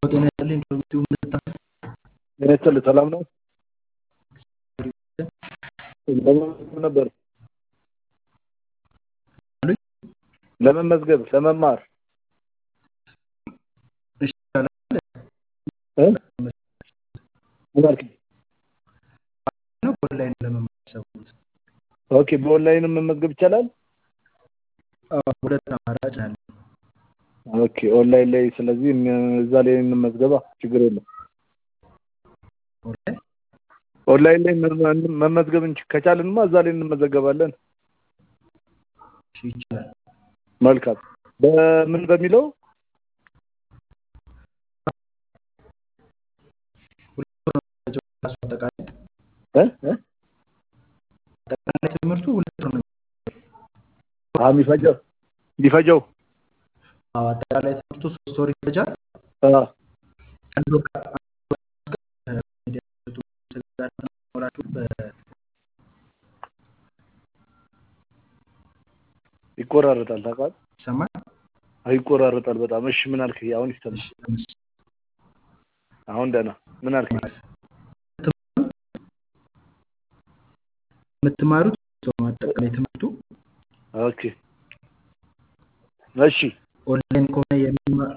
ጤና ይስጥልኝ ዶክተር እኔ ሰላም ነው ነበር ለመመዝገብ ለመማር እሺ ምናልክ ነው ኦንላይን ለመማር ሰውት ኦኬ በኦንላይን መመዝገብ ይቻላል ሁለት አማራጭ አለ ኦኬ ኦንላይን ላይ ስለዚህ እዛ ላይ እንመዝገባ ችግር የለም ኦንላይን ላይ መመዝገብ ከቻልንማ እዛ ላይ እንመዘገባለን ይችላል መልካም በምን በሚለው ተቃላይ ትምህርቱ ሁለት ነው ሊፈጀው አጠቃላይ ትምህርቱ 3 ወር ይፈጃል አንድ ወር ይቆራረጣል ታውቃለህ ሰማህ አይቆራረጣል በጣም እሺ ምን አልክ አሁን ይስተምር አሁን ደህና ምን አልክ የምትማሩት አጠቃላይ ትምህርቱ ኦኬ እሺ ኦንላይን ከሆነ የሚማር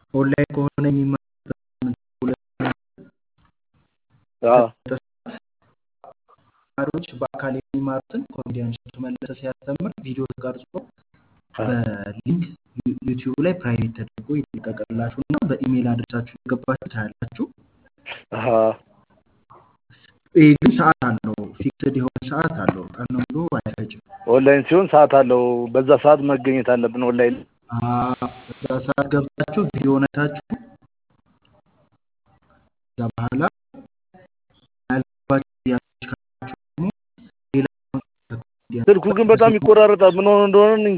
ተማሪዎች በአካል የሚማሩትን ኮሜዲያን ሸቱ መለሰ ሲያስተምር ቪዲዮ ተቀርጾ በሊንክ ዩቲዩብ ላይ ፕራይቬት ተደርጎ ይለቀቅላችሁና በኢሜል አድርሳችሁ የገባችሁ ታያላችሁ ግን ሰዓት አለው ፊክስድ የሆነ ሰዓት አለው ቀን ሙሉ አይፈጅም ኦንላይን ሲሆን ሰዓት አለው በዛ ሰዓት መገኘት አለብን ኦንላይን በዛ ሰዓት ገብታችሁ ቪዲዮ ነታችሁ በኋላ ስልኩ ግን በጣም ይቆራረጣል ምን ሆነ እንደሆነ እንጃ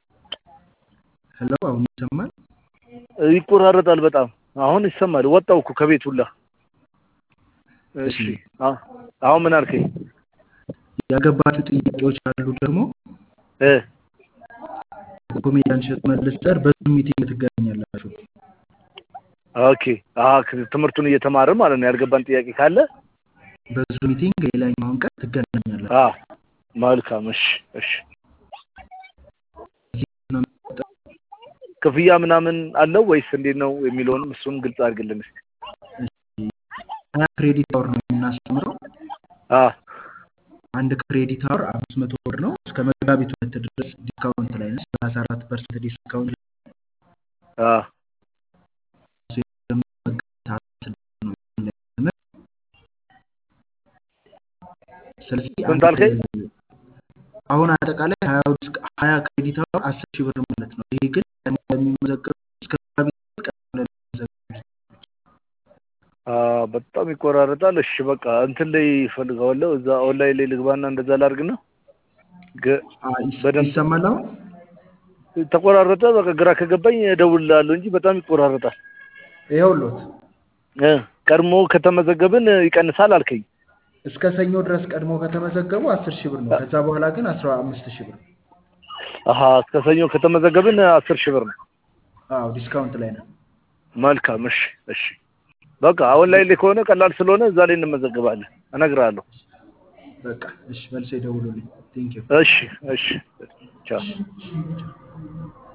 ሄሎ አሁን ይሰማል ይቆራረጣል በጣም አሁን ይሰማል ወጣው እኮ ከቤት ሁላ እሺ አሁን ምን አልከኝ ያገባችሁ ጥያቄዎች አሉ ደግሞ ኮሜዲያን ሸቱ መለሰ ጋር በዙም ሚቲንግ ትገናኛላችሁ ኦኬ ትምህርቱን እየተማረ ማለት ነው ያልገባን ጥያቄ ካለ በዙም ሚቲንግ ሌላኛውን ቀን ትገናኛላችሁ መልካም እሺ ክፍያ ምናምን አለው ወይስ እንዴት ነው የሚለውንም እሱን ግልጽ አድርግልን እስኪ ክሬዲት አወር ነው እናስተምረው አንድ ክሬዲት አወር 500 ብር ነው እስከ መጋቢት 2 ድረስ ዲስካውንት ላይ ነው 34% ዲስካውንት ስለዚህ አሁን አጠቃላይ 20 ክሬዲት አወር 10000 ብር ማለት ነው ይሄ ግን የሚመዘገብ እስከ መጋቢት በጣም ይቆራረጣል እሺ በቃ እንትን ላይ ፈልጋለሁ እዛ ኦንላይን ላይ ልግባና እንደዛ ላድርግና በደንብ ይሰማለው ተቆራረጠ በቃ ግራ ከገባኝ እደውልልሃለሁ እንጂ በጣም ይቆራረጣል ይኸውልዎት ቀድሞ ከተመዘገብን ይቀንሳል አልከኝ እስከ ሰኞ ድረስ ቀድሞ ከተመዘገቡ 10000 ብር ነው ከዛ በኋላ ግን 15000 ብር እስከ ሰኞ ከተመዘገብን 10000 ብር ነው ዲስካውንት ላይ ነው መልካም እሺ በቃ ኦንላይን ላይ ከሆነ ቀላል ስለሆነ እዛ ላይ እንመዘገባለን እነግርሃለሁ በቃ እሺ መልሰ ይደውሉልኝ ቴንክ ዩ እሺ ቻው